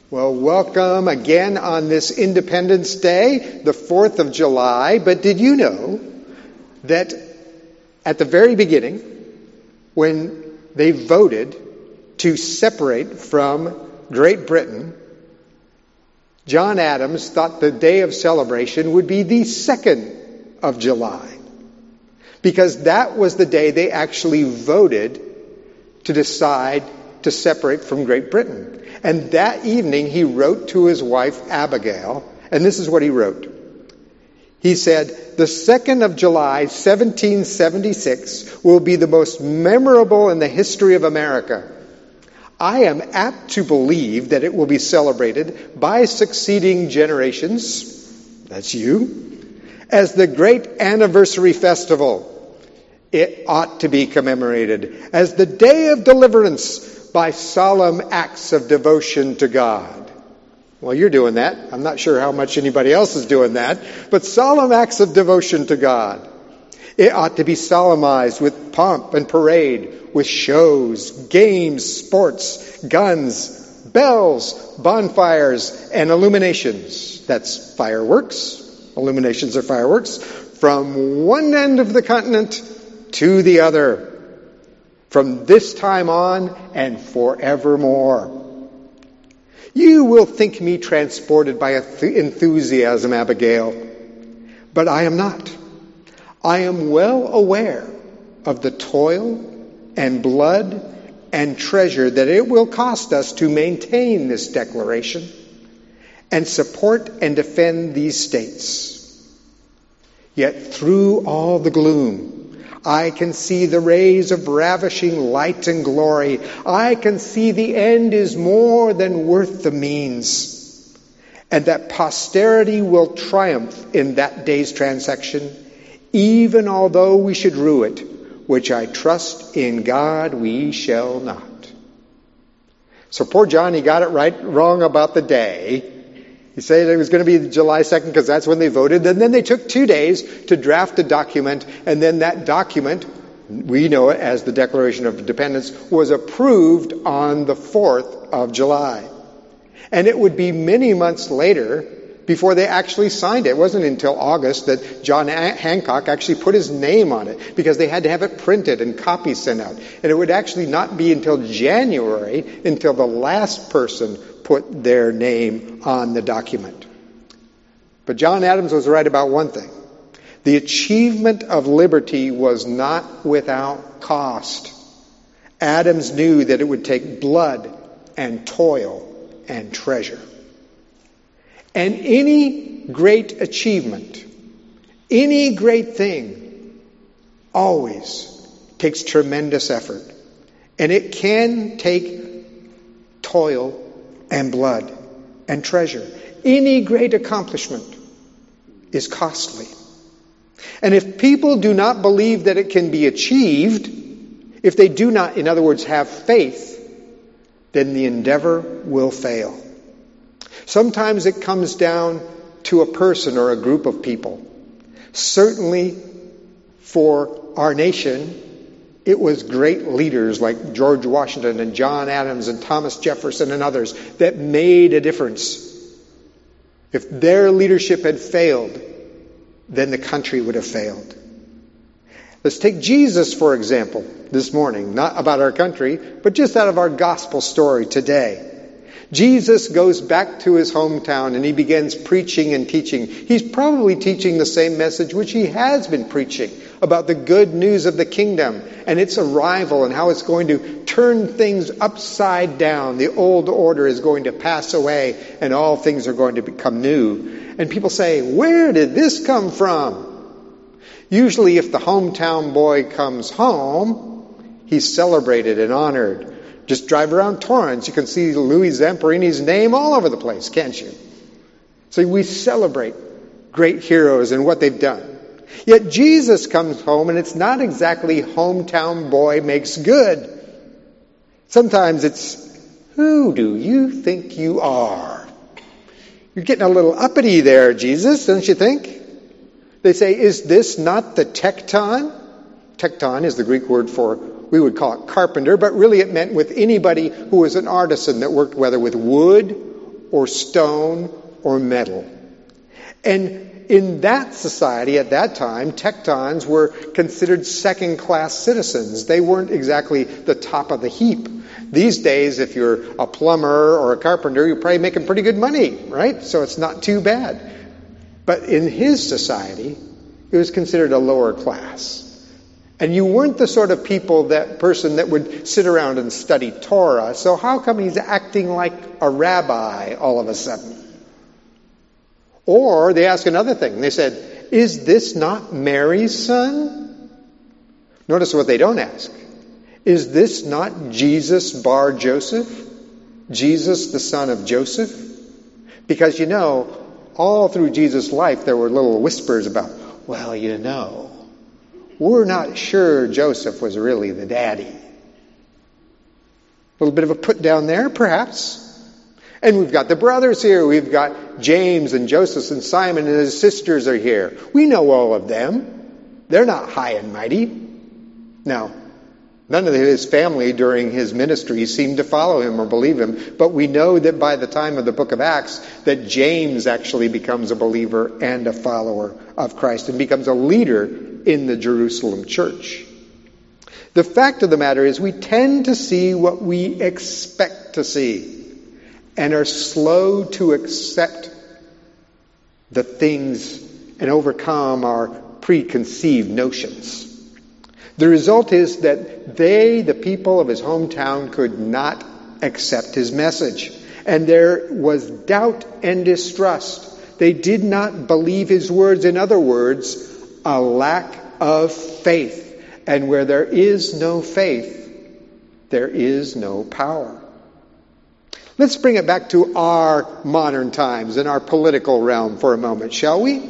Well, welcome again on this Independence Day, the 4th of July. But did you know that at the very beginning, when they voted to separate from Great Britain, John Adams thought the day of celebration would be the 2nd of July, because that was the day they actually voted to decide to separate from Great Britain. And that evening he wrote to his wife Abigail, and this is what he wrote. He said, "The 2nd of July, 1776 will be the most memorable in the history of America. I am apt to believe that it will be celebrated by succeeding generations," that's you, "as the great anniversary festival. It ought to be commemorated as the day of deliverance by solemn acts of devotion to God." Well, you're doing that. I'm not sure how much anybody else is doing that, but solemn acts of devotion to God. It ought to be solemnized with pomp and parade, with shows, games, sports, guns, bells, bonfires, and illuminations. That's fireworks. Illuminations are fireworks. From one end of the continent to the other, from this time on and forevermore. You will think me transported by enthusiasm, Abigail, but I am not. I am well aware of the toil and blood and treasure that it will cost us to maintain this declaration and support and defend these states. Yet through all the gloom, I can see the rays of ravishing light and glory. I can see the end is more than worth the means, and that posterity will triumph in that day's transaction, even although we should rue it, which I trust in God we shall not. So poor Johnny got it wrong about the day. He said it was going to be July 2nd because that's when they voted. And then they took 2 days to draft a document. And then that document, we know it as the Declaration of Independence, was approved on the 4th of July. And it would be many months later before they actually signed it. It wasn't until August that John Hancock actually put his name on it, because they had to have it printed and copies sent out. And it would actually not be until January until the last person put their name on the document. But John Adams was right about one thing. The achievement of liberty was not without cost. Adams knew that it would take blood and toil and treasure. And any great achievement, any great thing, always takes tremendous effort. And it can take toil and blood and treasure. Any great accomplishment is costly. And if people do not believe that it can be achieved, if they do not, in other words, have faith, then the endeavor will fail. Sometimes it comes down to a person or a group of people. Certainly for our nation, it was great leaders like George Washington and John Adams and Thomas Jefferson and others that made a difference. If their leadership had failed, then the country would have failed. Let's take Jesus, for example, this morning. Not about our country, but just out of our gospel story today. Jesus goes back to his hometown and he begins preaching and teaching. He's probably teaching the same message which he has been preaching about the good news of the kingdom and its arrival and how it's going to turn things upside down. The old order is going to pass away and all things are going to become new. And people say, where did this come from? Usually if the hometown boy comes home, he's celebrated and honored. Just drive around Torrance, you can see Louis Zamperini's name all over the place, can't you? So we celebrate great heroes and what they've done. Yet Jesus comes home and it's not exactly hometown boy makes good. Sometimes it's, who do you think you are? You're getting a little uppity there, Jesus, don't you think? They say, is this not the tekton? Tekton is the Greek word for, we would call it carpenter, but really it meant with anybody who was an artisan that worked whether with wood or stone or metal. And in that society at that time, tectons were considered second-class citizens. They weren't exactly the top of the heap. These days, if you're a plumber or a carpenter, you're probably making pretty good money, right? So it's not too bad. But in his society, it was considered a lower class. And you weren't the sort of person that would sit around and study Torah. So how come he's acting like a rabbi all of a sudden? Or they ask another thing. They said, is this not Mary's son? Notice what they don't ask. Is this not Jesus bar Joseph? Jesus, the son of Joseph? Because all through Jesus' life there were little whispers about, we're not sure Joseph was really the daddy. A little bit of a put down there, perhaps. And we've got the brothers here. We've got James and Joseph and Simon and his sisters are here. We know all of them. They're not high and mighty. Now, none of his family during his ministry seemed to follow him or believe him. But we know that by the time of the book of Acts, that James actually becomes a believer and a follower of Christ and becomes a leader in the Jerusalem church. The fact of the matter is we tend to see what we expect to see and are slow to accept the things and overcome our preconceived notions. The result is that the people of his hometown, could not accept his message. And there was doubt and distrust. They did not believe his words. In other words, a lack of faith. And where there is no faith, there is no power. Let's bring it back to our modern times and our political realm for a moment, shall we?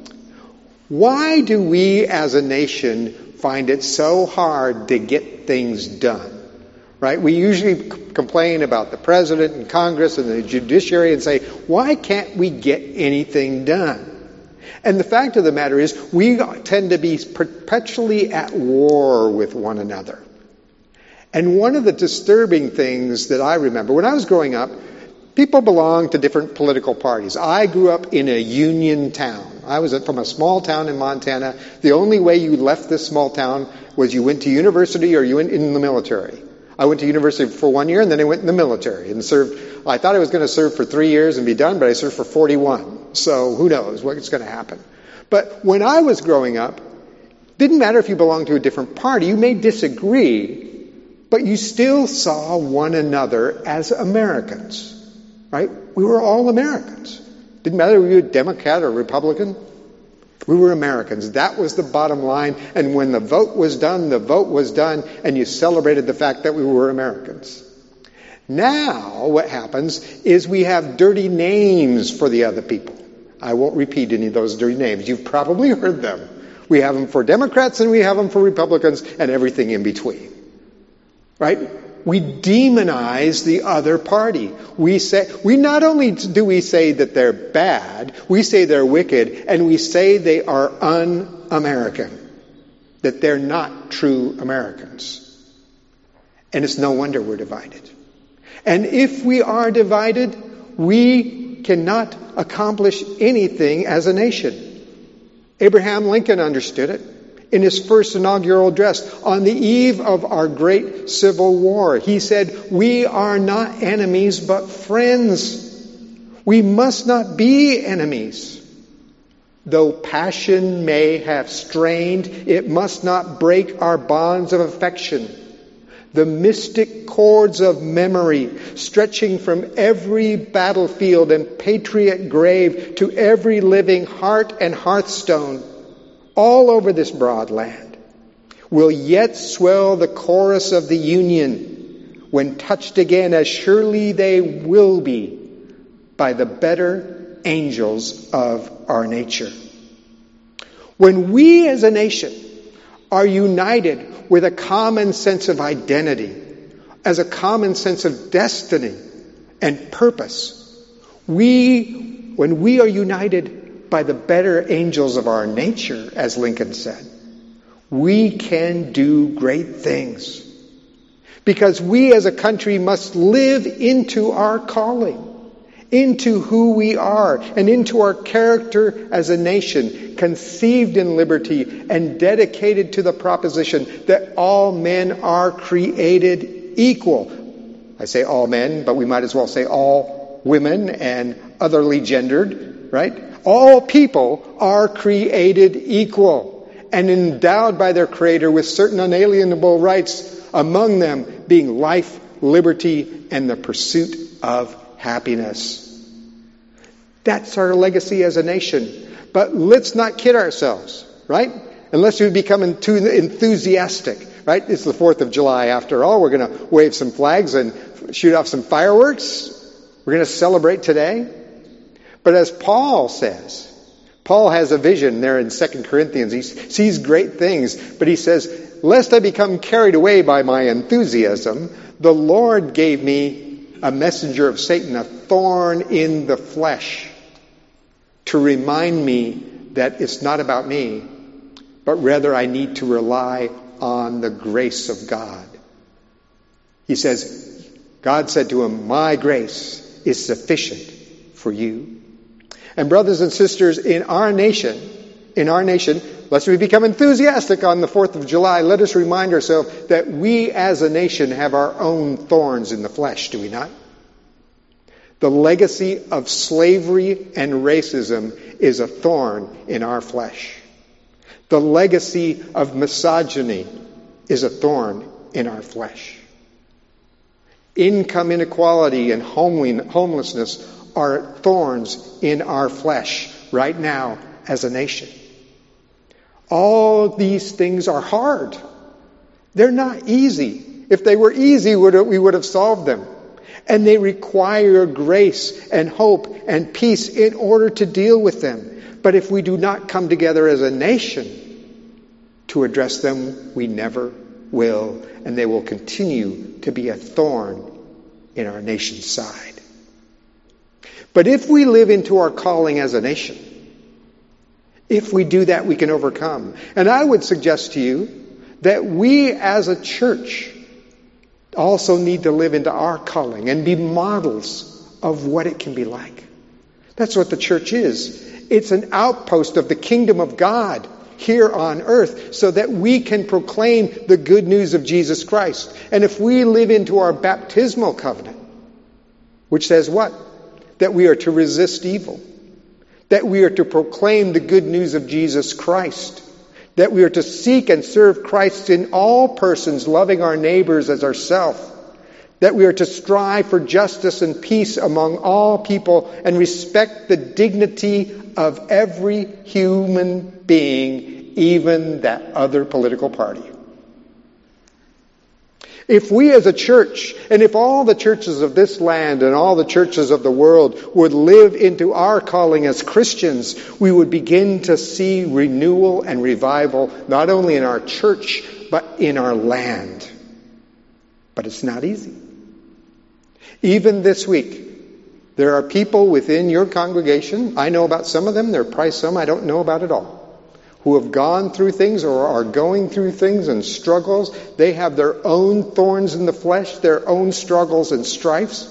Why do we as a nation find it so hard to get things done? Right? We usually complain about the president and Congress and the judiciary and say, why can't we get anything done? And the fact of the matter is, we tend to be perpetually at war with one another. And one of the disturbing things that I remember, when I was growing up, people belonged to different political parties. I grew up in a union town. I was from a small town in Montana. The only way you left this small town was you went to university or you went in the military. I went to university for 1 year and then I went in the military and served. I thought I was going to serve for 3 years and be done, but I served for 41. So who knows what's going to happen. But when I was growing up, it didn't matter if you belonged to a different party. You may disagree, but you still saw one another as Americans. Right? We were all Americans. Didn't matter if you were a Democrat or Republican. We were Americans. That was the bottom line. And when the vote was done, and you celebrated the fact that we were Americans. Now, what happens is we have dirty names for the other people. I won't repeat any of those dirty names. You've probably heard them. We have them for Democrats and we have them for Republicans and everything in between. Right? We demonize the other party. We not only do we say that they're bad, we say they're wicked, and we say they are un-American. That they're not true Americans. And it's no wonder we're divided. And if we are divided, we cannot accomplish anything as a nation. Abraham Lincoln understood it. In his first inaugural address, on the eve of our great Civil War, he said, "We are not enemies, but friends. We must not be enemies. Though passion may have strained, it must not break our bonds of affection. The mystic cords of memory, stretching from every battlefield and patriot grave to every living heart and hearthstone, all over this broad land, will yet swell the chorus of the Union when touched again, as surely they will be, by the better angels of our nature." When we as a nation are united with a common sense of identity, as a common sense of destiny and purpose, when we are united by the better angels of our nature, as Lincoln said, we can do great things. Because we as a country must live into our calling into who we are and into our character as a nation, conceived in liberty and dedicated to the proposition that all men are created equal. I say all men, but we might as well say all women and otherly gendered, right? All people are created equal and endowed by their Creator with certain unalienable rights, among them being life, liberty, and the pursuit of happiness. That's our legacy as a nation. But let's not kid ourselves, right? Unless we become too enthusiastic, right? It's the 4th of July after all. We're going to wave some flags and shoot off some fireworks. We're going to celebrate today. But as Paul says, Paul has a vision there in 2 Corinthians. He sees great things, but he says, lest I become carried away by my enthusiasm, the Lord gave me a messenger of Satan, a thorn in the flesh, to remind me that it's not about me, but rather I need to rely on the grace of God. He says, God said to him, my grace is sufficient for you. And brothers and sisters, in our nation, lest we become enthusiastic on the 4th of July, let us remind ourselves that we as a nation have our own thorns in the flesh, do we not? The legacy of slavery and racism is a thorn in our flesh. The legacy of misogyny is a thorn in our flesh. Income inequality and homelessness are thorns in our flesh right now as a nation. All these things are hard. They're not easy. If they were easy, we would have solved them. And they require grace and hope and peace in order to deal with them. But if we do not come together as a nation to address them, we never will. And they will continue to be a thorn in our nation's side. But if we live into our calling as a nation, if we do that, we can overcome. And I would suggest to you that we as a church also need to live into our calling and be models of what it can be like. That's what the church is. It's an outpost of the kingdom of God here on earth so that we can proclaim the good news of Jesus Christ. And if we live into our baptismal covenant, which says what? That we are to resist evil. That we are to proclaim the good news of Jesus Christ. That we are to seek and serve Christ in all persons, loving our neighbors as ourselves. That we are to strive for justice and peace among all people and respect the dignity of every human being, even that other political party. If we as a church, and if all the churches of this land and all the churches of the world would live into our calling as Christians, we would begin to see renewal and revival, not only in our church, but in our land. But it's not easy. Even this week, there are people within your congregation, I know about some of them, there are probably some I don't know about at all, who have gone through things or are going through things and struggles. They have their own thorns in the flesh, their own struggles and strifes.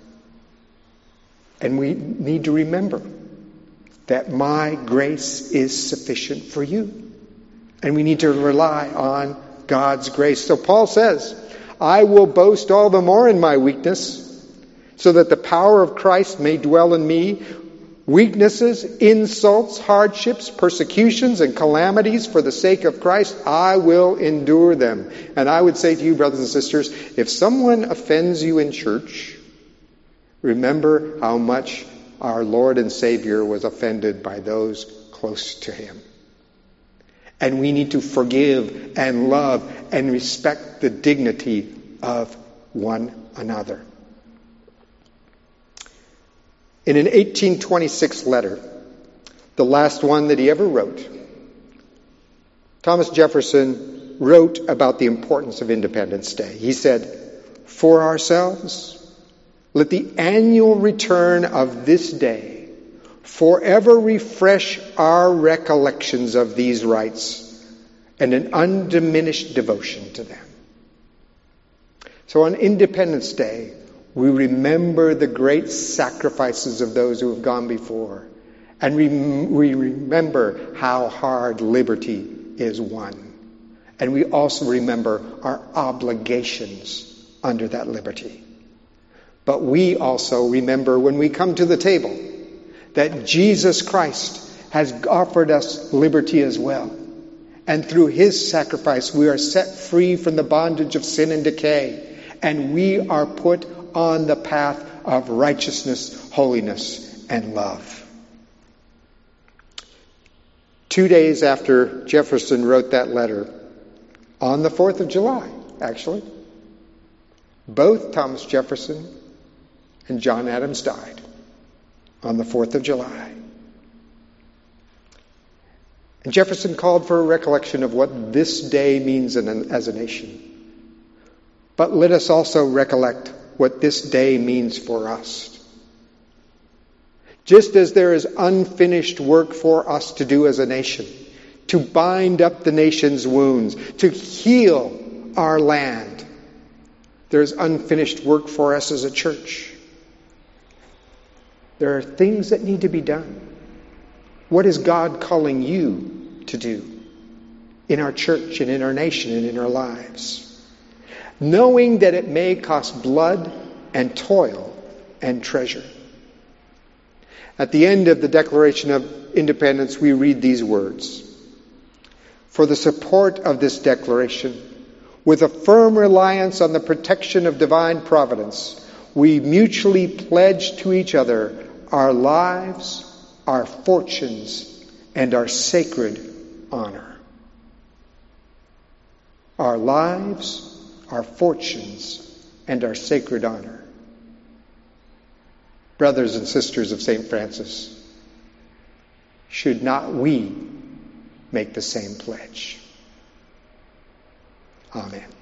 And we need to remember that my grace is sufficient for you. And we need to rely on God's grace. So Paul says, I will boast all the more in my weakness, so that the power of Christ may dwell in me. Weaknesses, insults, hardships, persecutions, and calamities for the sake of Christ, I will endure them. And I would say to you, brothers and sisters, if someone offends you in church, remember how much our Lord and Savior was offended by those close to him. And we need to forgive and love and respect the dignity of one another. In an 1826 letter, the last one that he ever wrote, Thomas Jefferson wrote about the importance of Independence Day. He said, for ourselves, let the annual return of this day forever refresh our recollections of these rights and an undiminished devotion to them. So on Independence Day, We remember the great sacrifices of those who have gone before. And we remember how hard liberty is won. And we also remember our obligations under that liberty. But we also remember when we come to the table that Jesus Christ has offered us liberty as well. And through his sacrifice, we are set free from the bondage of sin and decay. And we are put on the path of righteousness, holiness, and love. 2 days after Jefferson wrote that letter, on the 4th of July, actually, both Thomas Jefferson and John Adams died on the 4th of July. And Jefferson called for a recollection of what this day means as a nation. But let us also recollect what this day means for us. Just as there is unfinished work for us to do as a nation, to bind up the nation's wounds, to heal our land, there is unfinished work for us as a church. There are things that need to be done. What is God calling you to do in our church and in our nation and in our lives? Knowing that it may cost blood and toil and treasure. At the end of the Declaration of Independence, we read these words. For the support of this declaration, with a firm reliance on the protection of divine providence, we mutually pledge to each other our lives, our fortunes, and our sacred honor. Our lives, our fortunes, and our sacred honor. Brothers and sisters of St. Francis, should not we make the same pledge? Amen.